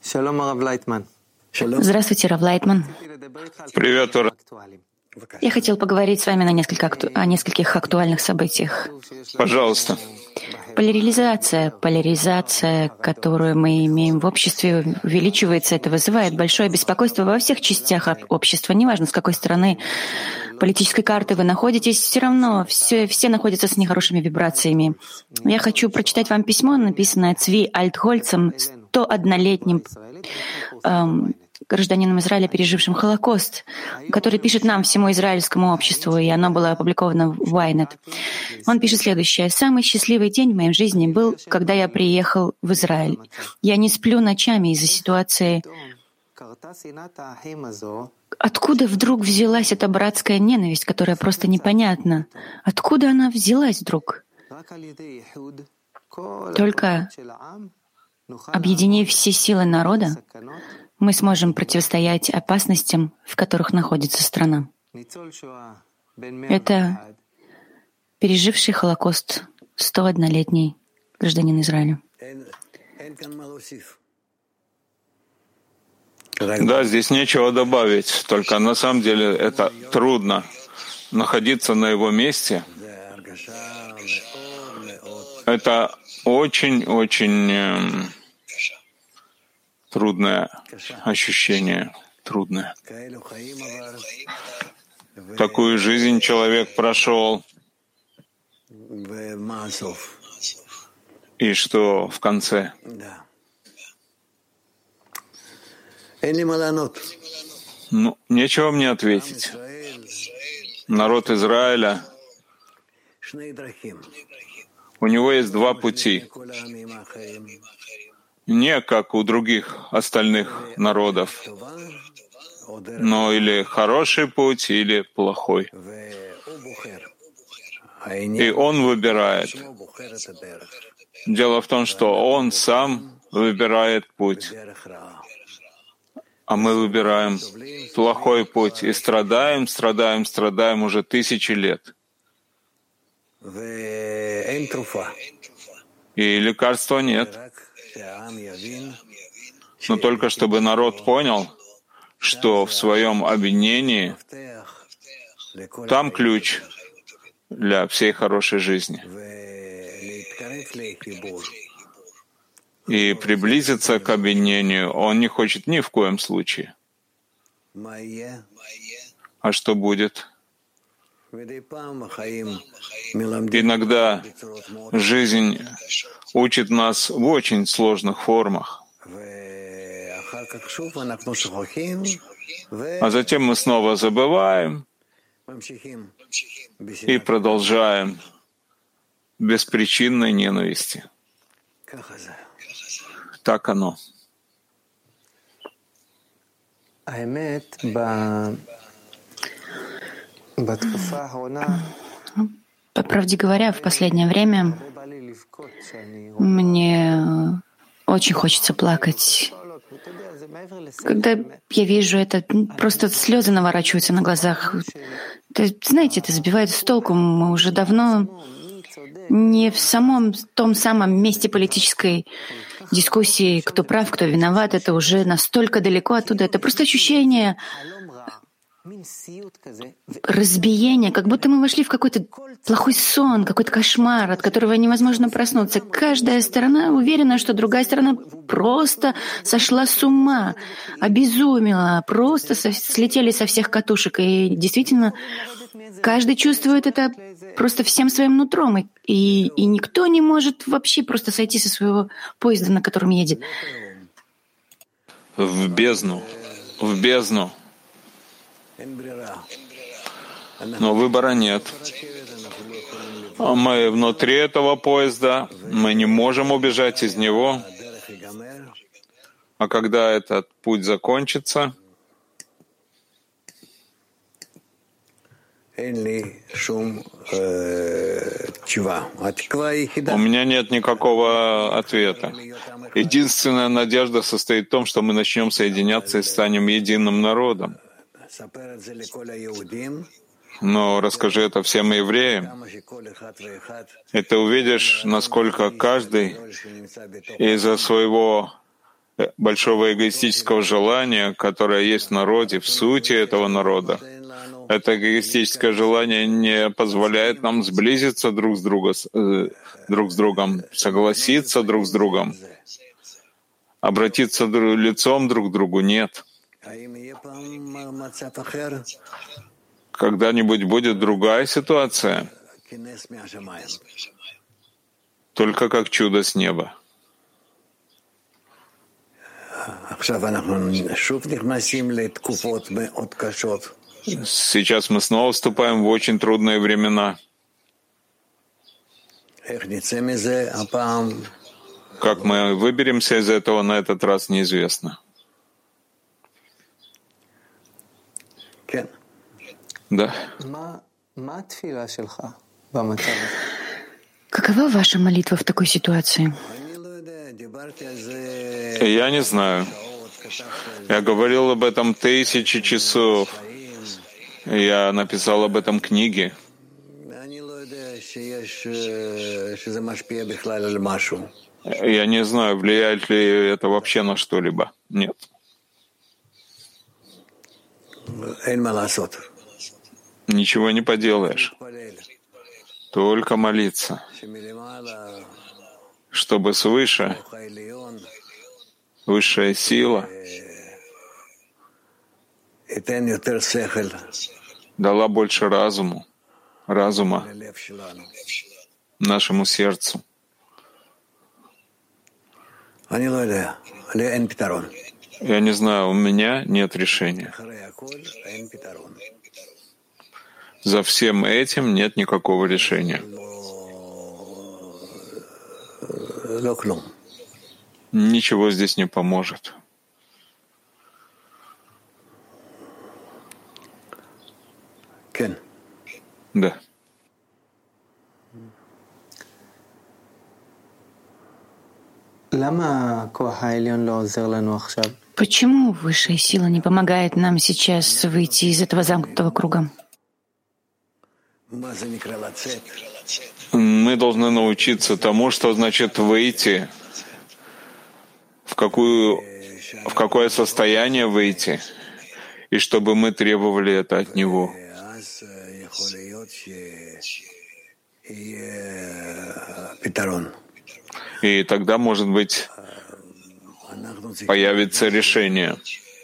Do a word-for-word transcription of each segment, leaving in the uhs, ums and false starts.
Здравствуйте, Рав Лайтман. Привет, Ура. Я хотел поговорить с вами на несколько акту... о нескольких актуальных событиях. Пожалуйста. Поляризация, поляризация, которую мы имеем в обществе, увеличивается. Это вызывает большое беспокойство во всех частях общества. Неважно, с какой стороны политической карты вы находитесь, все равно все, все находятся с нехорошими вибрациями. Я хочу прочитать вам письмо, написанное Цви Альтгольцем, сто однолетним эм, гражданином Израиля, пережившим Холокост, который пишет нам, всему израильскому обществу, и оно было опубликовано в Ynet. Он пишет следующее. «Самый счастливый день в моей жизни был, когда я приехал в Израиль. Я не сплю ночами из-за ситуации. Откуда вдруг взялась эта братская ненависть, которая просто непонятна? Откуда она взялась вдруг? Только объединив все силы народа, мы сможем противостоять опасностям, в которых находится страна». Это переживший Холокост сто однолетний гражданин Израиля. Да, здесь нечего добавить, только на самом деле это трудно находиться на его месте. Это очень-очень э, трудное ощущение, трудное. Такую жизнь человек прошел, и что в конце? Ну, нечего мне ответить. Народ Израиля, у него есть два пути. Не как у других остальных народов, но или хороший путь, или плохой. И он выбирает. Дело в том, что он сам выбирает путь, а мы выбираем плохой путь и страдаем, страдаем, страдаем уже тысячи лет. И лекарства нет. Но только чтобы народ понял, что в своем объединении там ключ для всей хорошей жизни. И приблизиться к объединению он не хочет ни в коем случае. А что будет? Иногда жизнь учит нас в очень сложных формах. А затем мы снова забываем и продолжаем беспричинной ненависти. Так оно. По правде говоря, в последнее время мне очень хочется плакать. Когда я вижу это, просто слезы наворачиваются на глазах. Это, знаете, это сбивает с толку. Мы уже давно не в самом том самом месте политической дискуссии, кто прав, кто виноват. Это уже настолько далеко оттуда. Это просто ощущение разбиения, как будто мы вошли в какой-то плохой сон, какой-то кошмар, от которого невозможно проснуться. Каждая сторона уверена, что другая сторона просто сошла с ума, обезумела, просто со- слетели со всех катушек. И действительно, каждый чувствует это просто всем своим нутром. И, и, и никто не может вообще просто сойти со своего поезда, на котором едет. В бездну, в бездну. Но выбора нет. Мы внутри этого поезда, мы не можем убежать из него. А когда этот путь закончится, у меня нет никакого ответа. Единственная надежда состоит в том, что мы начнем соединяться и станем единым народом. Но расскажи это всем евреям, и ты увидишь, насколько каждый из-за своего большого эгоистического желания, которое есть в народе, в сути этого народа. Это эгоистическое желание не позволяет нам сблизиться друг с, друга, э, друг с другом, согласиться друг с другом, обратиться друг, лицом друг к другу. Нет. Когда-нибудь будет другая ситуация, только как чудо с неба. Сейчас мы снова вступаем в очень трудные времена. Как мы выберемся из этого, на этот раз неизвестно. Да. Какова ваша молитва в такой ситуации? Я не знаю. Я говорил об этом тысячи часов. Я написал об этом книги. Я не знаю, влияет ли это вообще на что-либо. Нет. Ничего не поделаешь. Только молиться, чтобы свыше, высшая сила дала больше разуму, разума нашему сердцу. Я не знаю, у меня нет решения. За всем этим нет никакого решения. Ничего здесь не поможет. Да. Почему высшая сила не помогает нам сейчас выйти из этого замкнутого круга? Мы должны научиться тому, что значит выйти, в, какую, в какое состояние выйти, и чтобы мы требовали это от Него. И тогда, может быть, появится решение.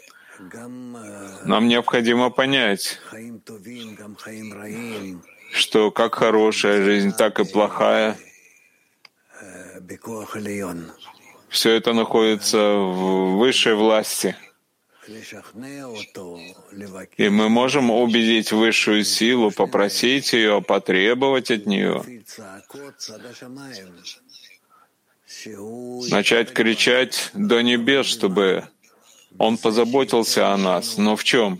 Нам необходимо понять, что как хорошая жизнь, так и плохая, все это находится в высшей власти. И мы можем убедить высшую силу, попросить ее, потребовать от нее, начать кричать до небес, чтобы Он позаботился о нас. Но в чем?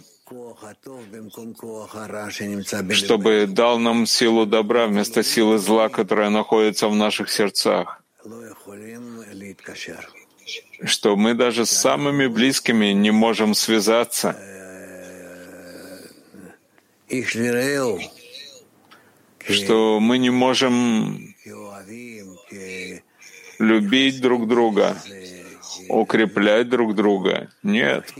Чтобы дал нам силу добра вместо силы зла, которая находится в наших сердцах. Что мы даже с самыми близкими не можем связаться. Что мы не можем любить друг друга, укреплять друг друга. Нет.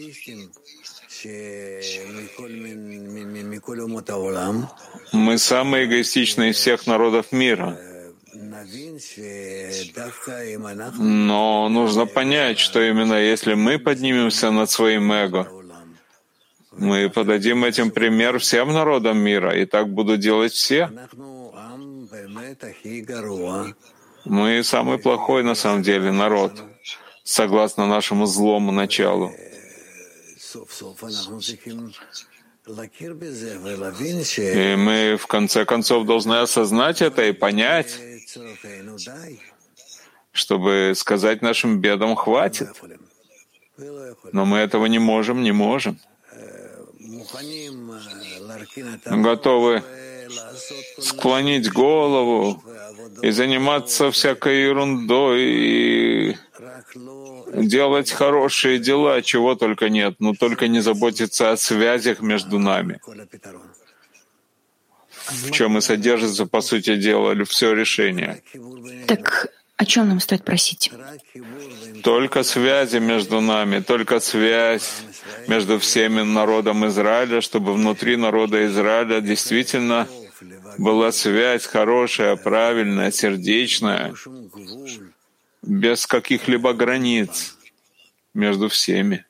Мы самые эгоистичные из всех народов мира. Но нужно понять, что именно если мы поднимемся над своим эго, мы подадим этим пример всем народам мира, и так будут делать все. Мы самый плохой, на самом деле, народ, согласно нашему злому началу. И мы, в конце концов, должны осознать это и понять, чтобы сказать нашим бедам «хватит». Но мы этого не можем, не можем. Готовы склонить голову и заниматься всякой ерундой, и делать хорошие дела, чего только нет, но только не заботиться о связях между нами, в чем и содержится, по сути дела, все решение. Так О чем нам стоит просить? Только связи между нами, только связь между всеми народом Израиля, чтобы внутри народа Израиля действительно была связь хорошая, правильная, сердечная, без каких-либо границ между всеми.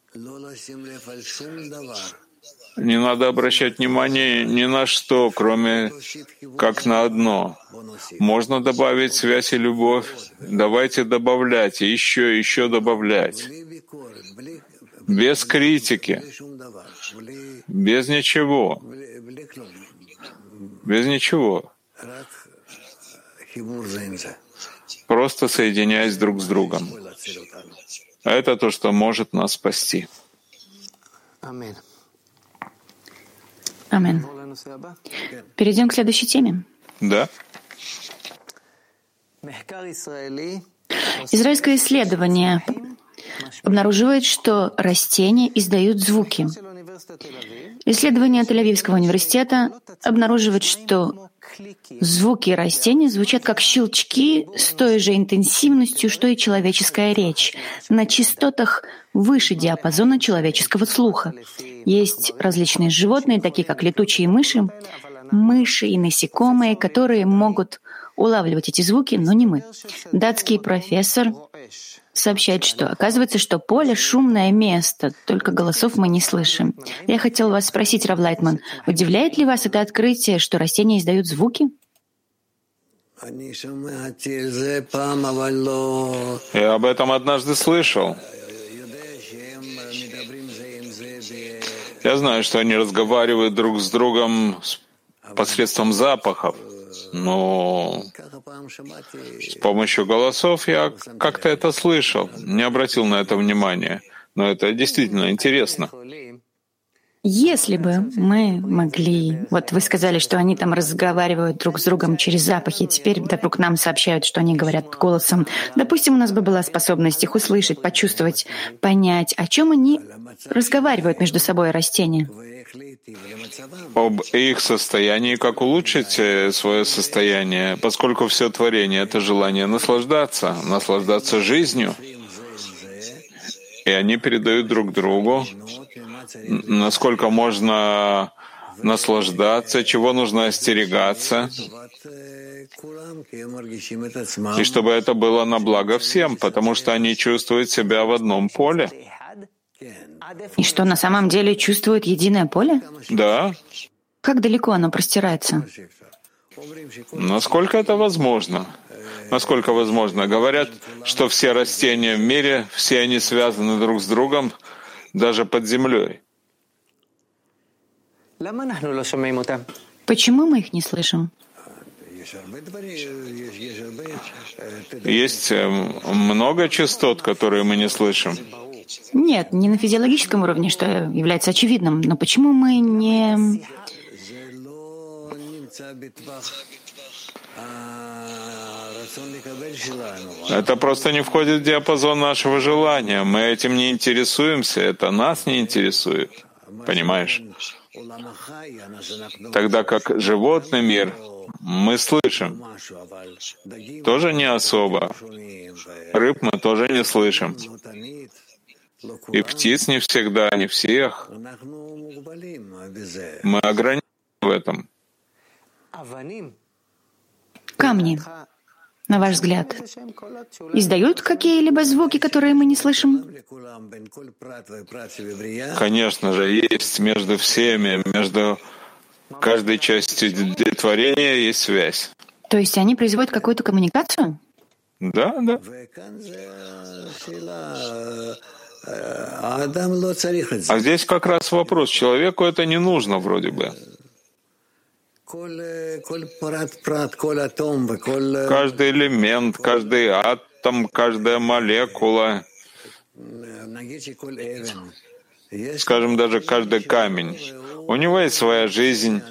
Не надо обращать внимание ни на что, кроме как на одно. Можно добавить связь и любовь. Давайте добавлять, и еще, еще добавлять. Без критики, без ничего. Без ничего. Просто соединяясь друг с другом. Это то, что может нас спасти. Амин. Перейдем к следующей теме. Да. Израильское исследование обнаруживает, что растения издают звуки. Исследование Тель-Авивского университета обнаруживает, что звуки растений звучат как щелчки с той же интенсивностью, что и человеческая речь, на частотах выше диапазона человеческого слуха. Есть различные животные, такие как летучие мыши, мыши и насекомые, которые могут улавливать эти звуки, но не мы. Датский профессор сообщает, что оказывается, что поле — шумное место, только голосов мы не слышим. Я хотел вас спросить, Рав Лайтман, удивляет ли вас это открытие, что растения издают звуки? Я об этом однажды слышал. Я знаю, что они разговаривают друг с другом посредством запахов, но с помощью голосов я как-то это слышал, не обратил на это внимания. Но это действительно интересно. Если бы мы могли... Вот вы сказали, что они там разговаривают друг с другом через запахи, теперь вдруг нам сообщают, что они говорят голосом. Допустим, у нас бы была способность их услышать, почувствовать, понять, о чем они разговаривают между собой, растения. Об их состоянии, как улучшить свое состояние, поскольку все творение — это желание наслаждаться, наслаждаться жизнью. И они передают друг другу, насколько можно наслаждаться, чего нужно остерегаться, и чтобы это было на благо всем, потому что они чувствуют себя в одном поле. И что, на самом деле чувствует единое поле? Да. Как далеко оно простирается? Насколько это возможно? Насколько возможно? Говорят, что все растения в мире, все они связаны друг с другом, даже под землей. Почему мы их не слышим? Есть много частот, которые мы не слышим. Нет, не на физиологическом уровне, что является очевидным. Но почему мы не... Это просто не входит в диапазон нашего желания. Мы этим не интересуемся, это нас не интересует. Понимаешь? Тогда как животный мир мы слышим. Тоже не особо. Рыб мы тоже не слышим. И птиц не всегда, не всех. Мы ограничены в этом. Камни, на ваш взгляд, издают какие-либо звуки, которые мы не слышим? Конечно же, есть между всеми, между каждой частью творения есть связь. То есть они производят какую-то коммуникацию? Да, да. А здесь как раз вопрос. Человеку это не нужно вроде бы. Каждый элемент, каждый атом, каждая молекула, скажем, даже каждый камень, у него есть своя жизнь.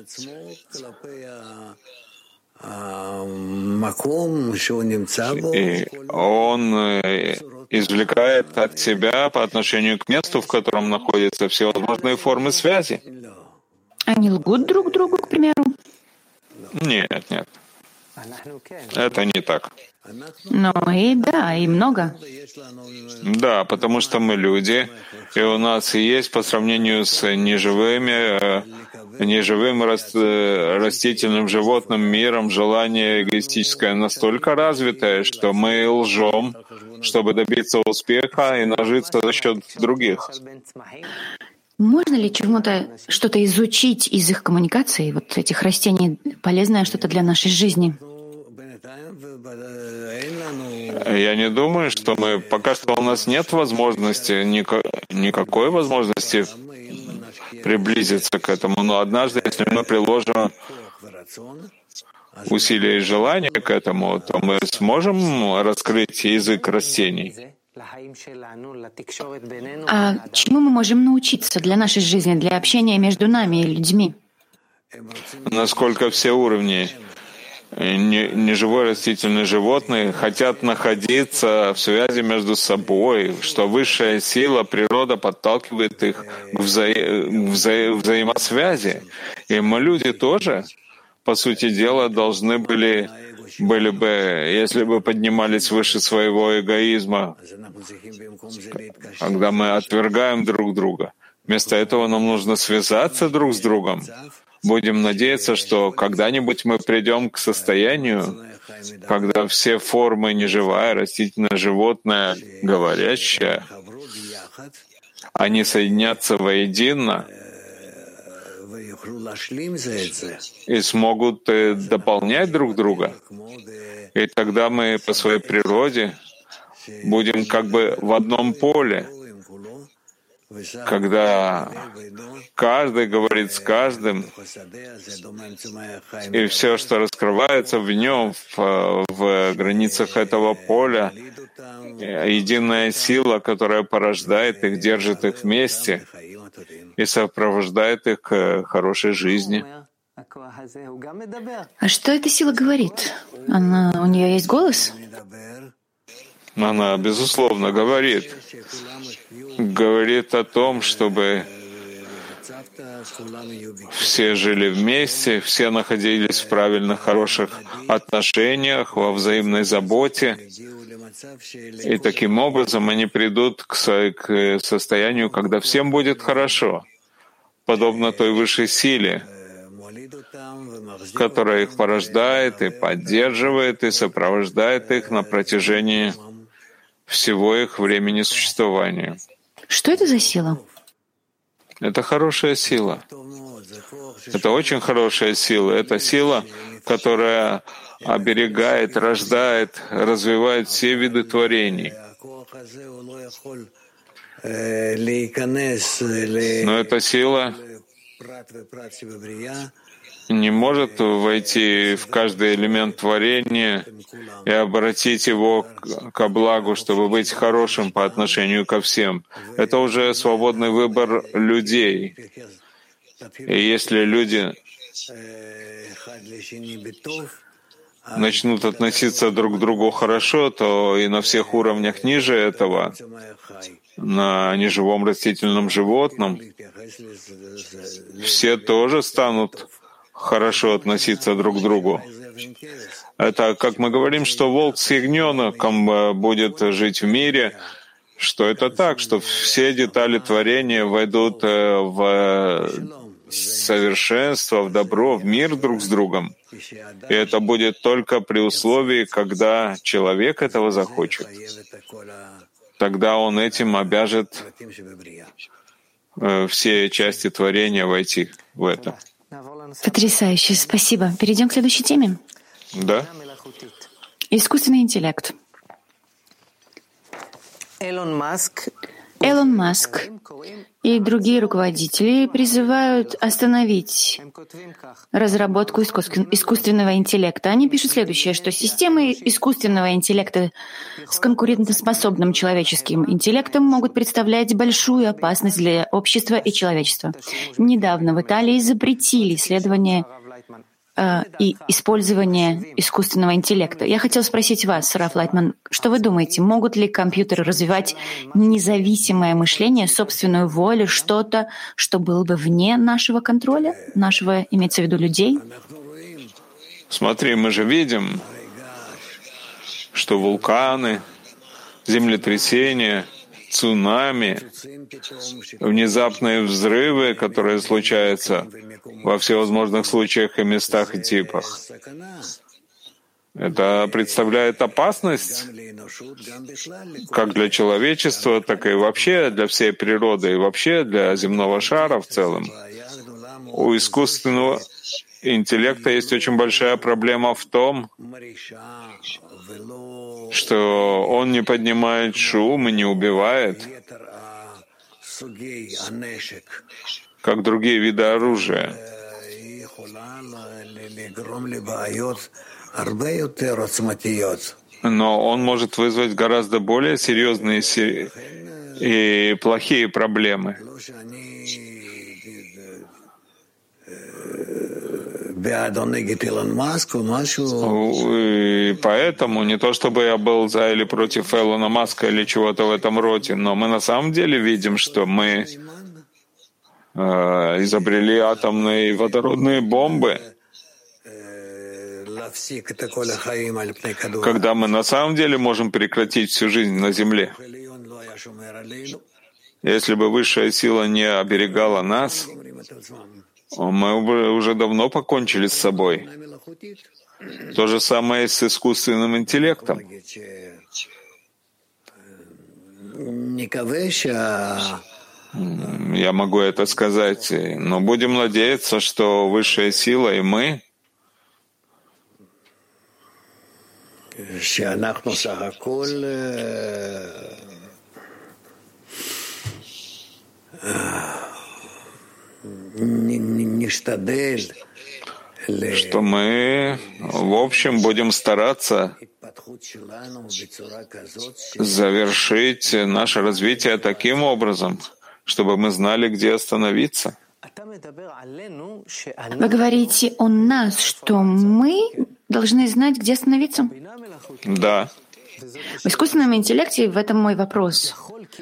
И он извлекает от себя по отношению к месту, в котором находятся, всевозможные формы связи. Они лгут друг другу, к примеру? Нет, нет. Это не так. Ну и да, и много. Да, потому что мы люди, и у нас есть по сравнению с неживыми, э, неживым рас- э, растительным животным миром желание эгоистическое настолько развитое, что мы лжем, чтобы добиться успеха и нажиться за счет других. Можно ли чему-то что-то изучить из их коммуникации, вот этих растений, полезное что-то для нашей жизни? Я не думаю, что мы... Пока что у нас нет возможности, ника- никакой возможности приблизиться к этому. Но однажды, если мы приложим усилия и желания к этому, то мы сможем раскрыть язык растений. А чему мы можем научиться для нашей жизни, для общения между нами и людьми? Насколько все уровни не- неживое растительное животные хотят находиться в связи между собой, что высшая сила, природа подталкивает их к вза- вза- взаимосвязи. И мы, люди, тоже, по сути дела, должны были, были бы, если бы поднимались выше своего эгоизма, когда мы отвергаем друг друга. Вместо этого нам нужно связаться друг с другом. Будем надеяться, что когда-нибудь мы придем к состоянию, когда все формы неживая, растительное, животное, говорящее, они соединятся воедино и смогут э, дополнять друг друга. И тогда мы по своей природе будем как бы в одном поле, когда каждый говорит с каждым, и все, что раскрывается в нем, в, в границах этого поля, единая сила, которая порождает их, держит их вместе и сопровождает их к хорошей жизни. А что эта сила говорит? Она, у нее есть голос? Она, безусловно, говорит, говорит о том, чтобы все жили вместе, все находились в правильных, хороших отношениях, во взаимной заботе. И таким образом они придут к со- к состоянию, когда всем будет хорошо, подобно той высшей силе, которая их порождает и поддерживает и сопровождает их на протяжении всего их времени существования. Что это за сила? Это хорошая сила. Это очень хорошая сила. Это сила, которая оберегает, рождает, развивает все виды творений. Но эта сила не может войти в каждый элемент творения и обратить его к- ко благу, чтобы быть хорошим по отношению ко всем. Это уже свободный выбор людей. И если люди начнут относиться друг к другу хорошо, то и на всех уровнях ниже этого, на неживом растительном животном, все тоже станут хорошо относиться друг к другу. Это как мы говорим, что волк с ягненком э, будет жить в мире, что это так, что все детали творения войдут э, в э, совершенство, в добро, в мир друг с другом. И это будет только при условии, когда человек этого захочет. Тогда он этим обяжет э, все части творения войти в это. Потрясающе, спасибо. Перейдем к следующей теме. Да? Искусственный интеллект. Элон Маск Элон Маск и другие руководители призывают остановить разработку искусствен- искусственного интеллекта. Они пишут следующее, что системы искусственного интеллекта с конкурентоспособным человеческим интеллектом могут представлять большую опасность для общества и человечества. Недавно в Италии запретили исследование э, и использование искусственного интеллекта. Я хотел спросить вас, Раф Лайтман, что вы думаете, могут ли компьютеры развивать независимое мышление, собственную волю, что-то, что было бы вне нашего контроля, нашего, имеется в виду, людей? Смотри, мы же видим, что вулканы, землетрясения, цунами, внезапные взрывы, которые случаются во всевозможных случаях и местах и типах, это представляет опасность как для человечества, так и вообще для всей природы, и вообще для земного шара в целом. У искусственного интеллекта есть очень большая проблема в том, что он не поднимает шум и не убивает, как другие виды оружия. Но он может вызвать гораздо более серьезные и плохие проблемы. И поэтому не то чтобы я был за или против Илона Маска или чего-то в этом роде, но мы на самом деле видим, что мы э, изобрели атомные и водородные бомбы, когда мы на самом деле можем прекратить всю жизнь на Земле. Если бы высшая сила не оберегала нас, мы бы уже давно покончили с собой. То же самое и с искусственным интеллектом. Я могу это сказать, но будем надеяться, что высшая сила и мы что мы, в общем, будем стараться завершить наше развитие таким образом, чтобы мы знали, где остановиться. Вы говорите о нас, что мы должны знать, где остановиться? Да. В искусственном интеллекте, в этом мой вопрос,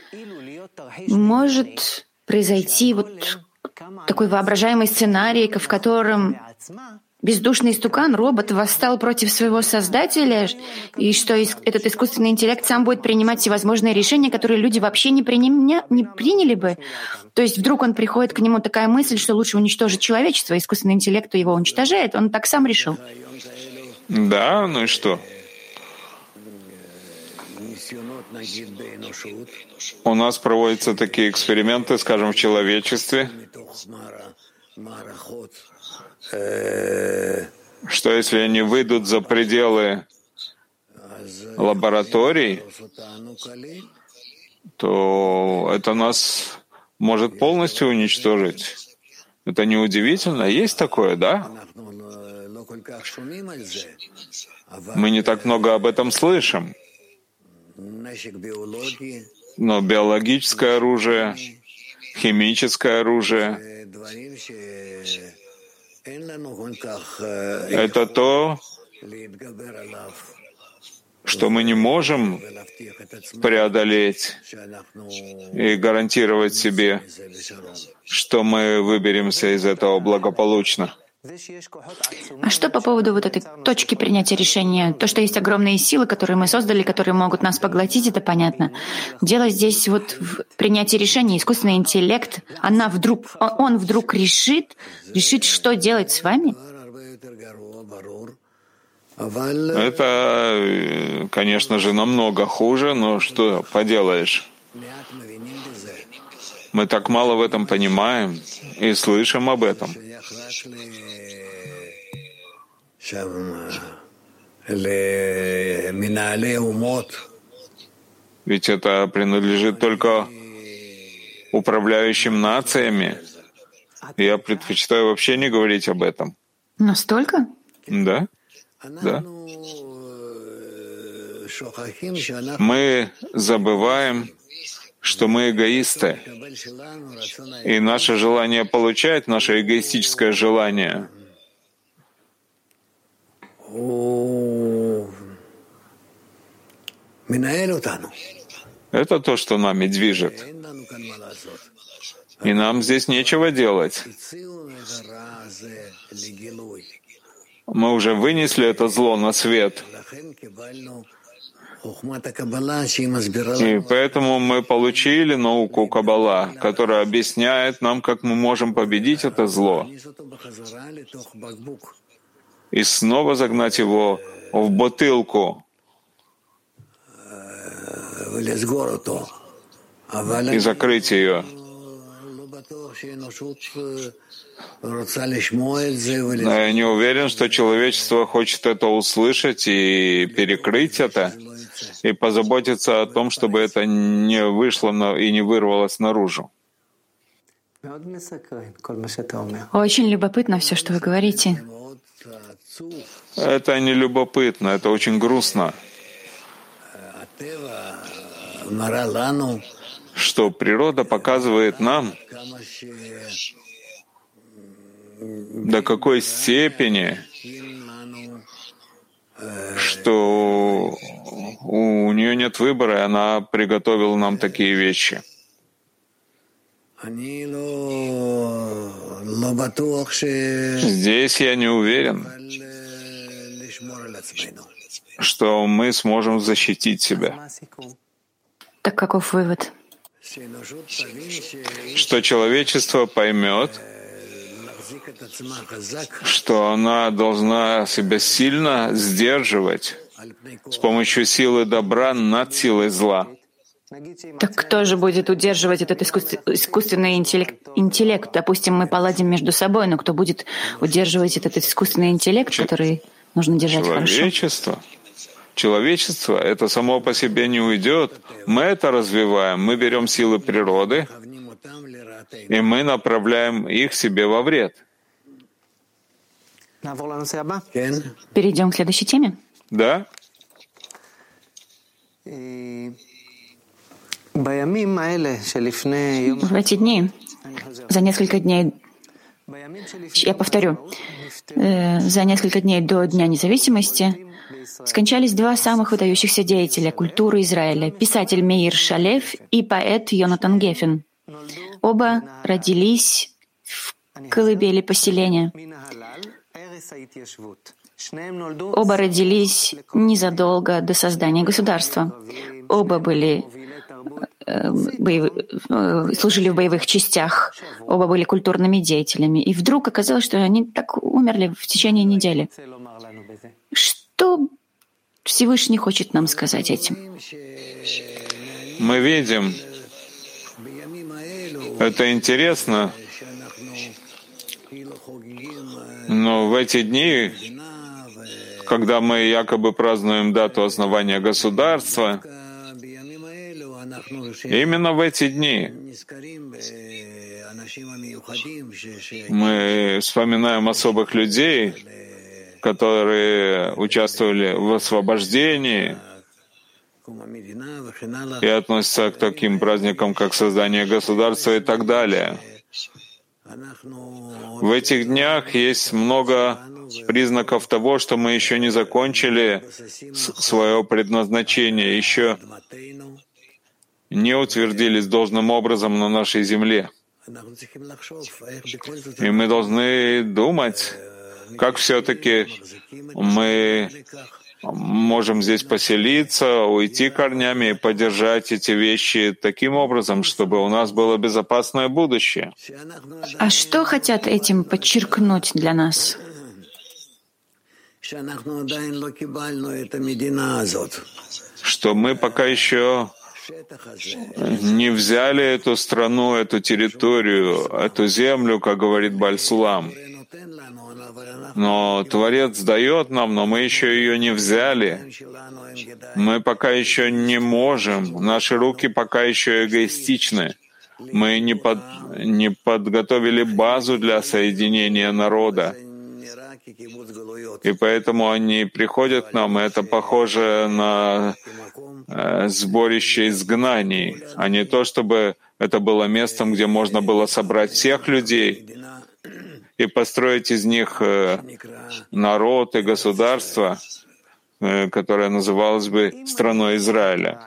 может произойти вот такой воображаемый сценарий, в котором бездушный истукан, робот, восстал против своего создателя, и что этот искусственный интеллект сам будет принимать всевозможные решения, которые люди вообще не, приня... не приняли бы. То есть вдруг он приходит к нему такая мысль, что лучше уничтожить человечество, искусственный интеллект его уничтожает, он так сам решил. Да, ну и что? У нас проводятся такие эксперименты, скажем, в человечестве, что если они выйдут за пределы лабораторий, то это нас может полностью уничтожить. Это неудивительно. Есть такое, да? Мы не так много об этом слышим. Но биологическое оружие, химическое оружие — это то, что мы не можем преодолеть и гарантировать себе, что мы выберемся из этого благополучно. А что по поводу вот этой точки принятия решения? То, что есть огромные силы, которые мы создали, которые могут нас поглотить, это понятно. Дело здесь вот в принятии решения. Искусственный интеллект, она вдруг, он вдруг решит, решит, что делать с вами? Это, конечно же, намного хуже, но что поделаешь? Мы так мало в этом понимаем и слышим об этом. Ведь это принадлежит только управляющим нациями. Я предпочитаю вообще не говорить об этом. Настолько? Да, да. Мы забываем, что мы эгоисты, и наше желание получать, наше эгоистическое желание, это то, что нами движет. И нам здесь нечего делать. Мы уже вынесли это зло на свет. И поэтому мы получили науку Каббала, которая объясняет нам, как мы можем победить это зло и снова загнать его в бутылку и закрыть ее. Но я не уверен, что человечество хочет это услышать и перекрыть это, и позаботиться о том, чтобы это не вышло и не вырвалось наружу. Очень любопытно все, что вы говорите. Это не любопытно, это очень грустно, что природа показывает нам, до какой степени, что у нее нет выбора, и она приготовила нам такие вещи. Здесь я не уверен, что мы сможем защитить себя. Так каков вывод? Что человечество поймет, что она должна себя сильно сдерживать с помощью силы добра над силой зла. Так кто же будет удерживать этот искусств- искусственный интеллект, интеллект? Допустим, мы поладим между собой, но кто будет удерживать этот искусственный интеллект, который нужно держать хорошо? Человечество. Человечество — это само по себе не уйдет. Мы это развиваем. Мы берем силы природы, и мы направляем их себе во вред. Перейдем к следующей теме. Да? В эти дни, за несколько дней, я повторю, э, за несколько дней до Дня независимости скончались два самых выдающихся деятеля культуры Израиля — писатель Меир Шалев и поэт Йонатан Геффен. Оба родились в колыбели поселения. Оба родились незадолго до создания государства. Оба были э, боев... э, служили в боевых частях, оба были культурными деятелями. И вдруг оказалось, что они так умерли в течение недели. Что Всевышний хочет нам сказать этим? Мы видим, это интересно, но в эти дни, когда мы якобы празднуем дату основания государства, именно в эти дни мы вспоминаем особых людей, которые участвовали в освобождении и относятся к таким праздникам, как создание государства и так далее. В этих днях есть много признаков того, что мы еще не закончили свое предназначение, еще не утвердились должным образом на нашей земле. И мы должны думать, как все-таки мы можем здесь поселиться, уйти корнями и поддержать эти вещи таким образом, чтобы у нас было безопасное будущее. А что хотят этим подчеркнуть для нас? Что мы пока еще не взяли эту страну, эту территорию, эту землю, как говорит Бааль-Сулам. Но Творец дает нам, но мы еще ее не взяли. Мы пока еще не можем. Наши руки пока еще эгоистичны. Мы не, под, не подготовили базу для соединения народа. И поэтому они приходят к нам, и это похоже на э, сборище изгнаний, а не то, чтобы это было местом, где можно было собрать всех людей и построить из них э, народ и государство, э, которое называлось бы страной Израиля.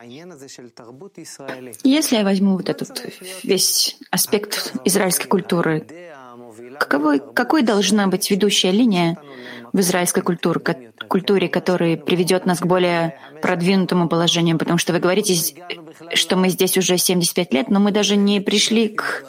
Если я возьму вот этот весь аспект израильской культуры, каковой, какой должна быть ведущая линия в израильской культуре, культуре, которая приведет нас к более продвинутому положению? Потому что вы говорите, что мы здесь уже семьдесят пять лет, но мы даже не пришли к...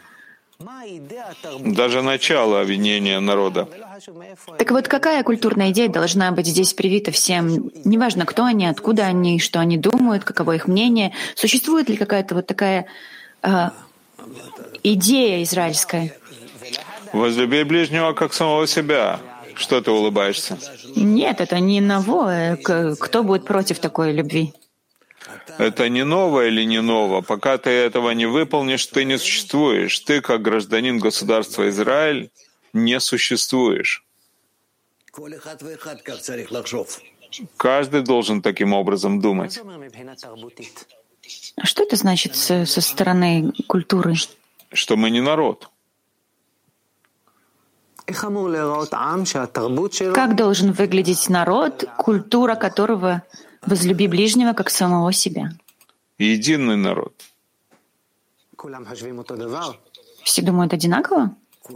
Даже начало объединения народа. Так вот, какая культурная идея должна быть здесь привита всем? Неважно, кто они, откуда они, что они думают, каково их мнение. Существует ли какая-то вот такая э, идея израильская? Возлюби ближнего как самого себя. Что ты улыбаешься? Нет, это не новое. Кто будет против такой любви? Это не ново или не ново. Пока ты этого не выполнишь, ты не существуешь. Ты, как гражданин государства Израиль, не существуешь. Каждый должен таким образом думать. А что это значит со, со стороны культуры? Что мы не народ. Как должен выглядеть народ, культура которого возлюби ближнего как самого себя? Единый народ. Все думают одинаково?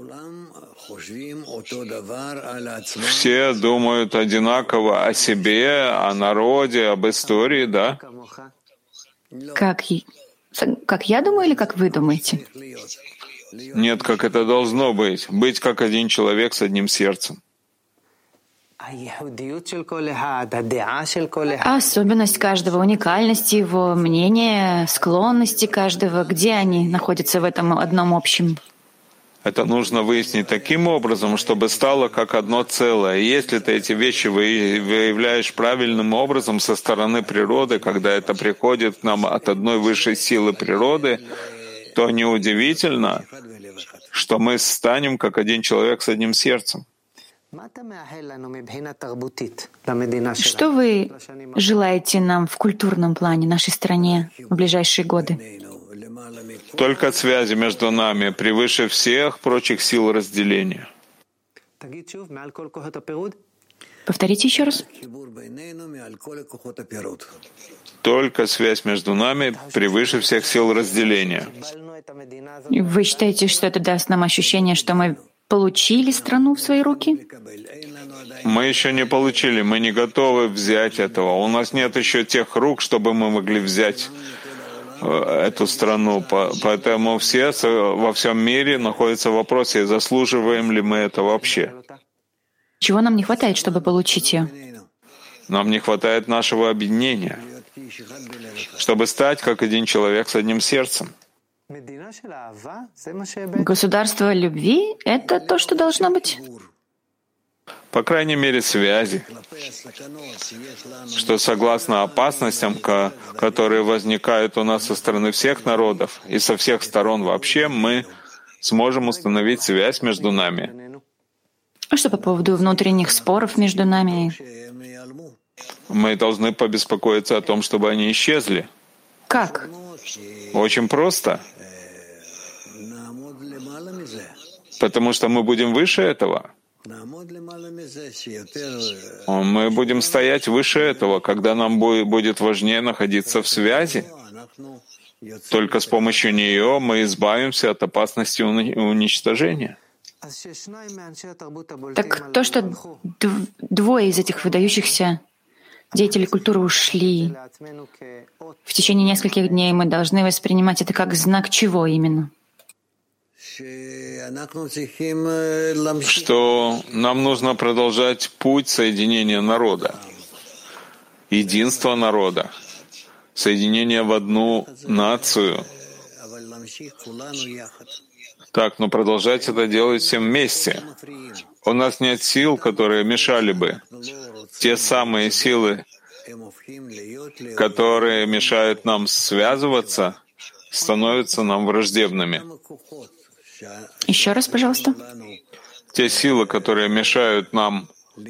Все думают одинаково о себе, о народе, об истории, да? Как, как я думаю или как вы думаете? Нет, как это должно быть. Быть как один человек с одним сердцем. А особенность каждого, уникальность его, мнение, склонности каждого, где они находятся в этом одном общем? Это нужно выяснить таким образом, чтобы стало как одно целое. И если ты эти вещи выявляешь правильным образом со стороны природы, когда это приходит к нам от одной высшей силы природы, то неудивительно, что мы станем как один человек с одним сердцем. Что вы желаете нам в культурном плане, нашей стране, в ближайшие годы? Только связи между нами превыше всех прочих сил разделения. Повторите еще раз. Только связь между нами превыше всех сил разделения. Вы считаете, что это даст нам ощущение, что мы получили страну в свои руки? Мы еще не получили, мы не готовы взять этого. У нас нет еще тех рук, чтобы мы могли взять эту страну. Поэтому все во всем мире находятся в вопросе, заслуживаем ли мы это вообще. Чего нам не хватает, чтобы получить ее? Нам не хватает нашего объединения, чтобы стать как один человек с одним сердцем. Государство любви — это то, что должно быть? По крайней мере, связи, что согласно опасностям, которые возникают у нас со стороны всех народов и со всех сторон вообще, мы сможем установить связь между нами. А что по поводу внутренних споров между нами? Мы должны побеспокоиться о том, чтобы они исчезли. Как? Очень просто. Потому что мы будем выше этого. Мы будем стоять выше этого, когда нам будет важнее находиться в связи. Только с помощью нее мы избавимся от опасности уничтожения. Так то, что двое из этих выдающихся деятелей культуры ушли в течение нескольких дней, мы должны воспринимать это как знак чего именно? Что нам нужно продолжать путь соединения народа, единства народа, соединения в одну нацию. Так, но продолжать это делать всем вместе. У нас нет сил, которые мешали бы. Те самые силы, которые мешают нам связываться, становятся нам враждебными. Еще раз, пожалуйста. Те силы, которые мешают нам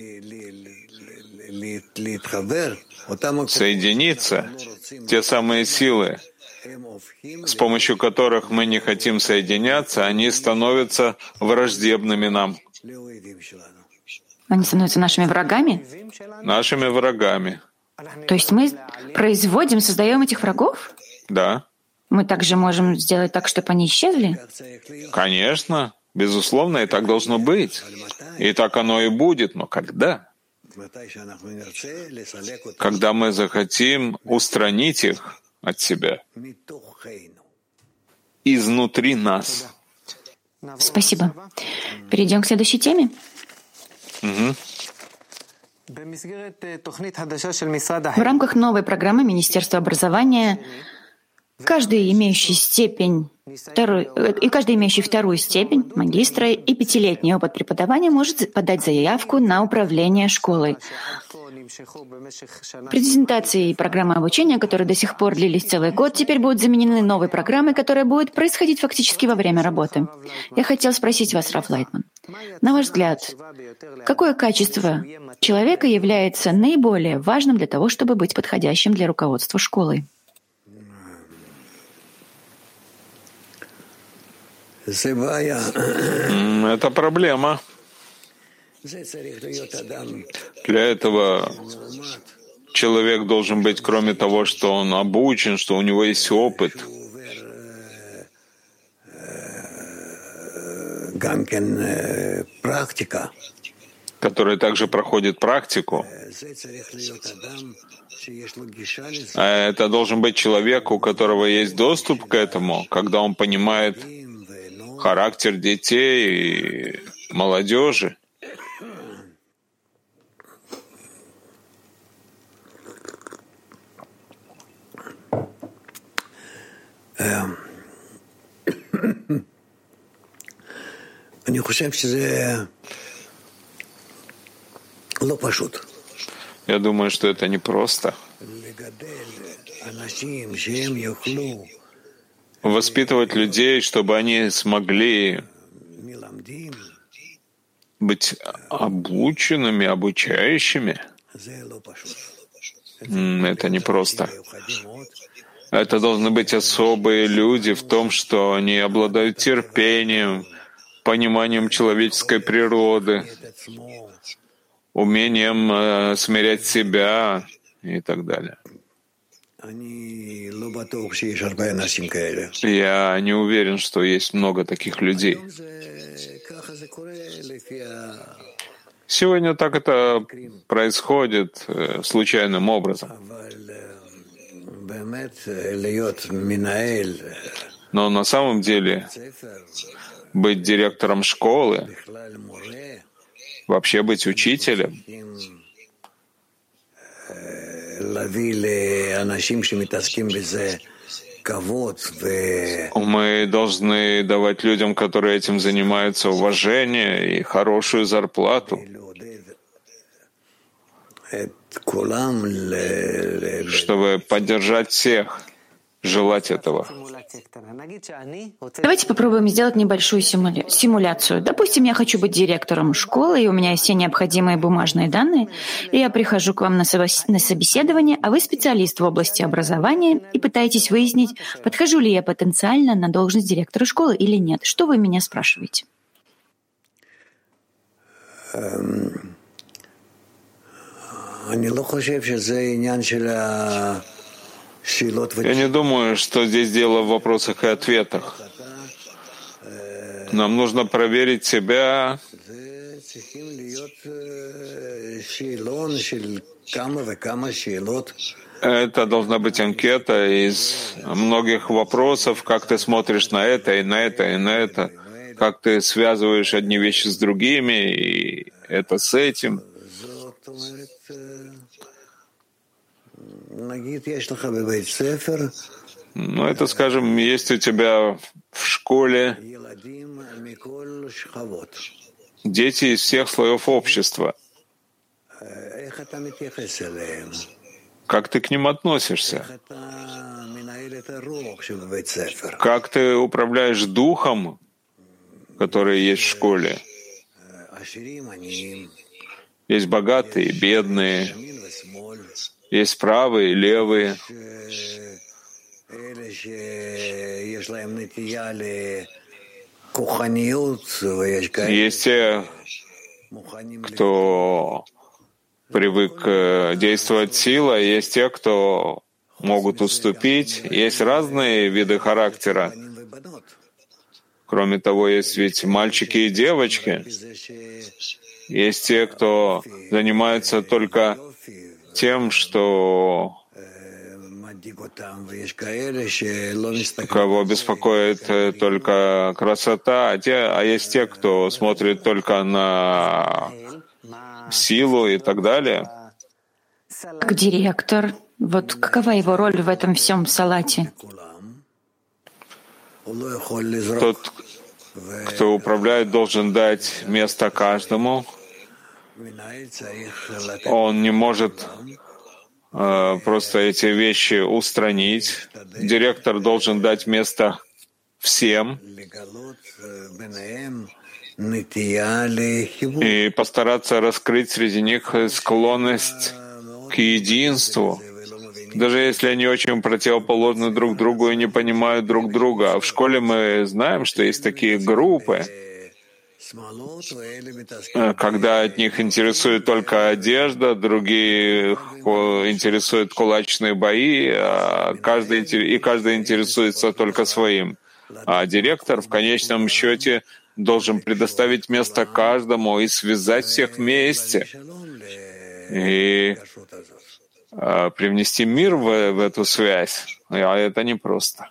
соединиться, те самые силы, с помощью которых мы не хотим соединяться, они становятся враждебными нам. Они становятся нашими врагами? Нашими врагами. То есть мы производим, создаем этих врагов? Да. Мы также можем сделать так, чтобы они исчезли? Конечно. Безусловно, и так должно быть. И так оно и будет. Но когда? Когда мы захотим устранить их от себя изнутри нас. Спасибо. Перейдем к следующей теме. Угу. В рамках новой программы Министерства образования каждый имеющий степень второй, и каждый имеющий вторую степень магистра и пятилетний опыт преподавания может подать заявку на управление школой. Презентации и программы обучения, которые до сих пор длились целый год, теперь будут заменены новой программой, которая будет происходить фактически во время работы. Я хотел спросить вас, Рав Лайтман, на ваш взгляд, какое качество человека является наиболее важным для того, чтобы быть подходящим для руководства школой? Это проблема. Для этого человек должен быть, кроме того, что он обучен, что у него есть опыт, который также проходит практику. А это должен быть человек, у которого есть доступ к этому, когда он понимает характер детей и молодежи. Я думаю, что это непросто. Воспитывать людей, чтобы они смогли быть обученными, обучающими, это непросто. Это должны быть особые люди в том, что они обладают терпением, пониманием человеческой природы, умением э, смирять себя и так далее. Я не уверен, что есть много таких людей. Сегодня так это происходит э, случайным образом. Но на самом деле быть директором школы, вообще быть учителем, мы должны давать людям, которые этим занимаются, уважение и хорошую зарплату, чтобы поддержать всех, желать этого. Давайте попробуем сделать небольшую симуля... симуляцию. Допустим, я хочу быть директором школы, и у меня есть все необходимые бумажные данные, и я прихожу к вам на, со... на собеседование, а вы специалист в области образования, и пытаетесь выяснить, подхожу ли я потенциально на должность директора школы или нет. Что вы меня спрашиваете? Я не думаю, что здесь дело в вопросах и ответах. Нам нужно проверить себя. Это должна быть анкета из многих вопросов, как ты смотришь на это, и на это, и на это, как ты связываешь одни вещи с другими, и это с этим. Ну, это, скажем, есть у тебя в школе дети из всех слоев общества. Как ты к ним относишься? Как ты управляешь духом, который есть в школе? Есть богатые, бедные, есть правые и левые. Есть те, кто привык действовать силой, есть те, кто могут уступить. Есть разные виды характера. Кроме того, есть ведь мальчики и девочки. Есть те, кто занимается только тем, что кого беспокоит только красота, а, те, а есть те, кто смотрит только на силу и так далее. Как директор, вот какова его роль в этом всем салате? Тот, кто управляет, должен дать место каждому. Он не может э, просто эти вещи устранить. Директор должен дать место всем и постараться раскрыть среди них склонность к единству, даже если они очень противоположны друг другу и не понимают друг друга. А в школе мы знаем, что есть такие группы, когда от них интересует только одежда, другие интересуют кулачные бои, а каждый, и каждый интересуется только своим. А директор в конечном счете должен предоставить место каждому и связать всех вместе, и а, привнести мир в, в эту связь. А это непросто.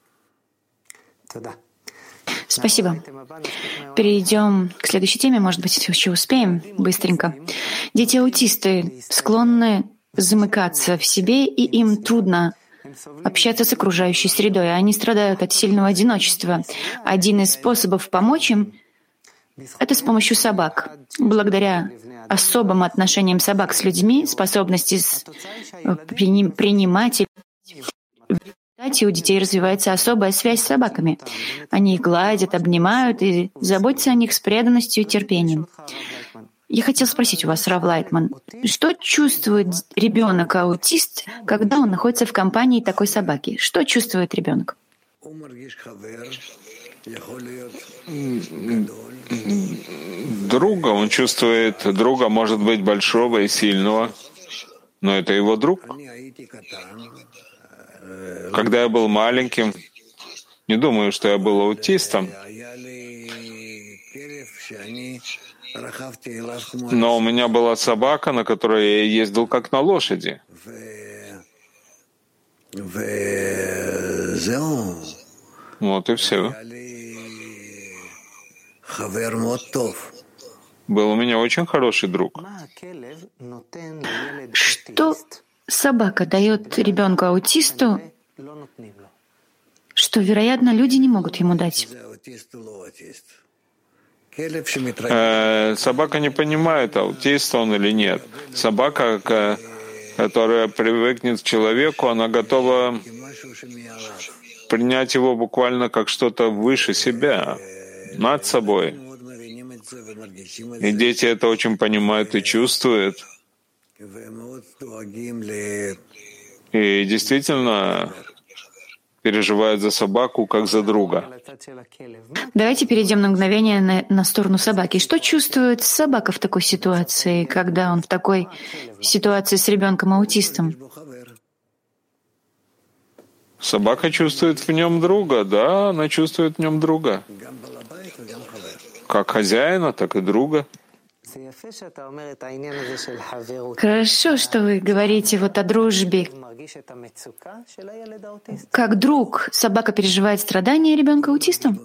Спасибо. Перейдем к следующей теме, может быть, еще успеем быстренько. Дети-аутисты склонны замыкаться в себе, и им трудно общаться с окружающей средой. Они страдают от сильного одиночества. Один из способов помочь им — это с помощью собак. Благодаря особым отношениям собак с людьми, способности принимать и у детей развивается особая связь с собаками. Они их гладят, обнимают и заботятся о них с преданностью и терпением. Я хотел спросить у вас, Рав Лайтман, что чувствует ребенок-аутист, когда он находится в компании такой собаки? Что чувствует ребенок? Друга, он чувствует друга, может быть, большого и сильного, но это его друг. Когда я был маленьким, не думаю, что я был аутистом, но у меня была собака, на которой я ездил как на лошади. Вот и все. Был у меня очень хороший друг. Что собака дает ребенку-аутисту, что, вероятно, люди не могут ему дать? Э, собака не понимает, аутист он или нет. Собака, которая привыкнет к человеку, она готова принять его буквально как что-то выше себя, над собой. И дети это очень понимают и чувствуют. И действительно переживают за собаку, как за друга. Давайте перейдем на мгновение на, на сторону собаки. Что чувствует собака в такой ситуации, когда он в такой ситуации с ребенком-аутистом? Собака чувствует в нем друга, да, она чувствует в нем друга. Как хозяина, так и друга. Хорошо, что вы говорите вот о дружбе. Как друг, собака переживает страдания ребенка-аутиста?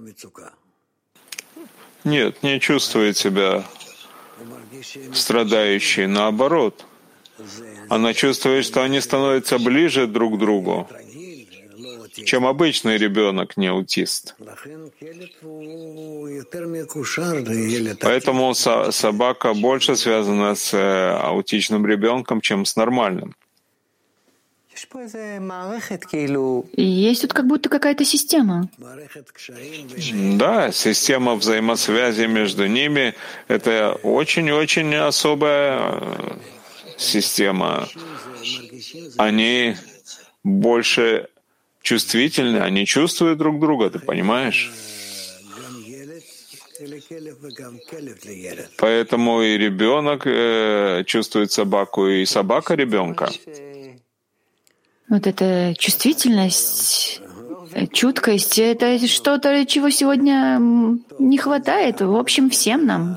Нет, не чувствует себя страдающей, наоборот. Она чувствует, что они становятся ближе друг к другу, чем обычный ребенок, не аутист. Поэтому со- собака больше связана с э, аутичным ребенком, чем с нормальным. И есть тут как будто какая-то система. Да, система взаимосвязи между ними — это очень-очень особая э, система. Они больше чувствительны, они чувствуют друг друга, ты понимаешь? Поэтому и ребенок э, чувствует собаку, и собака ребенка. Вот эта чувствительность Чуткость — это что-то, чего сегодня не хватает, в общем, всем нам.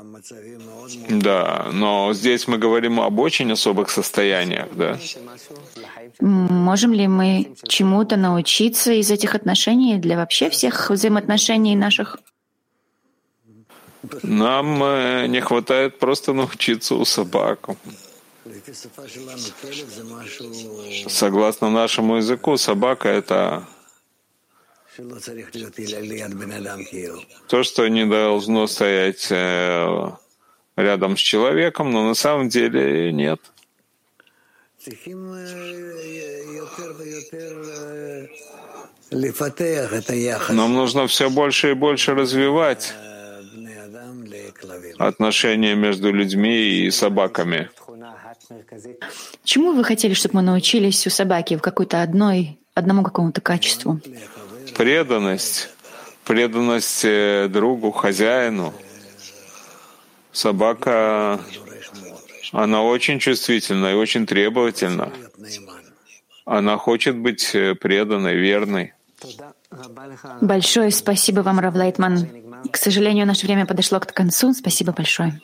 Да, но здесь мы говорим об очень особых состояниях, да. Можем ли мы чему-то научиться из этих отношений для вообще всех взаимоотношений наших? Нам э, не хватает просто научиться у собак. Согласно нашему языку, собака — это то, что не должно стоять э, рядом с человеком, но на самом деле нет. Нам нужно все больше и больше развивать отношения между людьми и собаками. Чему вы хотели, чтобы мы научились у собаки в какой-то одной, одному какому-то качеству? Преданность. Преданность э, другу, хозяину. Собака, она очень чувствительна и очень требовательна. Она хочет быть преданной, верной. Большое спасибо вам, Рав Лайтман. К сожалению, наше время подошло к концу. Спасибо большое.